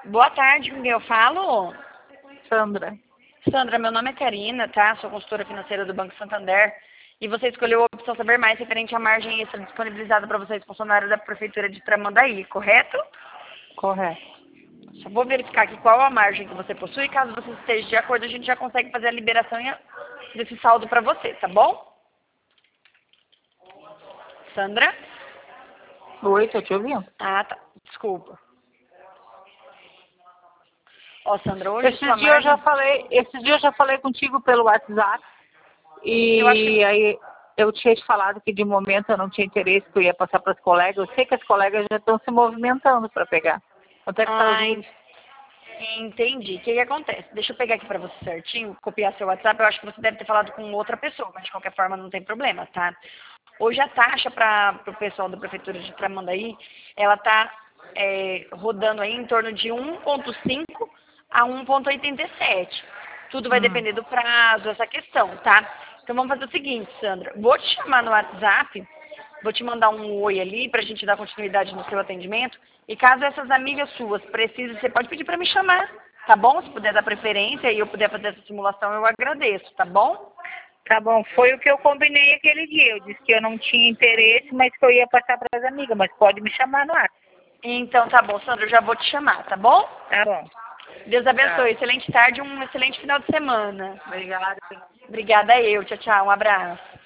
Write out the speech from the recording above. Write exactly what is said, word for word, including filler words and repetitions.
Boa tarde, com quem eu falo? Sandra. Sandra, meu nome é Karina, tá? Sou consultora financeira do Banco Santander. E você escolheu a opção Saber Mais referente à margem extra disponibilizada para vocês, funcionários da Prefeitura de Tramandaí, correto? Correto. Só vou verificar aqui qual a margem que você possui. Caso você esteja de acordo, a gente já consegue fazer a liberação desse saldo para você, tá bom? Sandra? Oi, tô te ouvindo. Ah, tá. Desculpa. Ó, Sandra, hoje Esse sua dia eu já margem... falei, esse dia eu já falei contigo pelo WhatsApp Eu acho e que... aí eu tinha te falado que de momento eu não tinha interesse, que eu ia passar para as colegas. Eu sei que as colegas já estão se movimentando para pegar. Quanto é que tá o Ai, juros? entendi. O que que acontece? Deixa eu pegar aqui para você certinho, copiar seu WhatsApp. Eu acho que você deve ter falado com outra pessoa, mas de qualquer forma não tem problema, tá? Hoje a taxa para o pessoal da Prefeitura de Tramandaí, ela tá é, rodando aí em torno de um vírgula cinco a um vírgula oitenta e sete. Tudo vai Hum, depender do prazo, essa questão, tá? Então vamos fazer o seguinte, Sandra. Vou te chamar no WhatsApp, vou te mandar um oi ali para a gente dar continuidade no seu atendimento. E caso essas amigas suas precisem, você pode pedir para me chamar, tá bom? Se puder dar preferência e eu puder fazer essa simulação, eu agradeço, tá bom? tá bom, foi o que eu combinei aquele dia. Eu disse que eu não tinha interesse, mas que eu ia passar para as amigas, mas pode me chamar no WhatsApp. Então tá bom, Sandra, eu já vou te chamar, tá bom? Tá bom. Deus abençoe. Tá. Excelente tarde e um excelente final de semana. Obrigada. Obrigada eu. Tchau, tchau. Um abraço.